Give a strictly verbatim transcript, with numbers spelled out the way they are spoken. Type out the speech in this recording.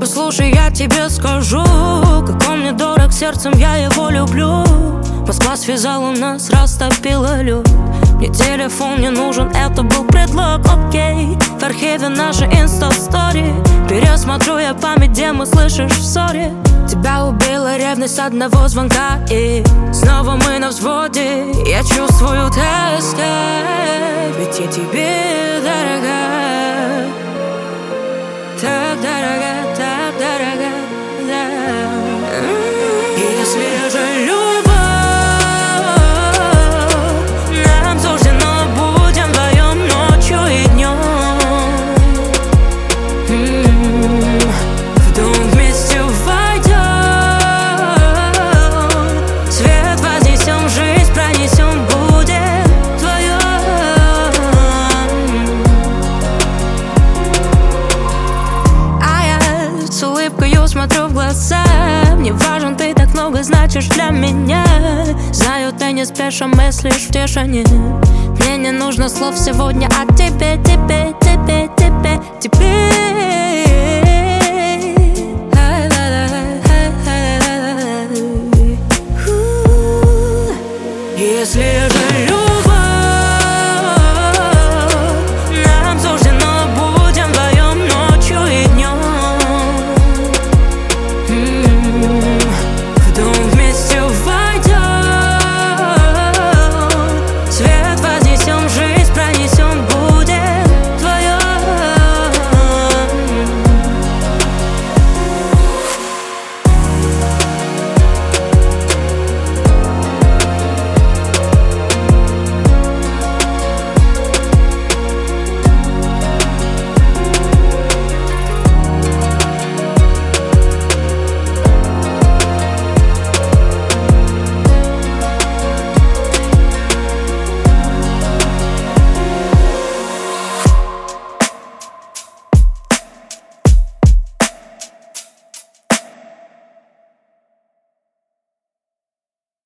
Послушай, я тебе скажу, как он мне дорог сердцем, я его люблю. Москва связала нас, растопила лед. Мне телефон не нужен, это был предлог, окей. В архиве наши инста-стори пересмотрю я память, где мы, слышишь, в ссоре. Тебя убила ревность одного звонка, и снова мы на взводе. Я чувствую тоска, ведь я тебе дорога. Так дорога, так дорога, да. Если же любовь нам суждено, будем вдвоем ночью и днем. В дом вместе войдем, свет вознесем, жизнь пронесем, будет вдвоем. А я с улыбкою смотрю в глаза. Мне важен ты, так много значишь для меня. Знаю, ты не спеша мыслишь в тишине. Мне не нужно слов сегодня, а тебе, тебе, тебе, тебе, тебе.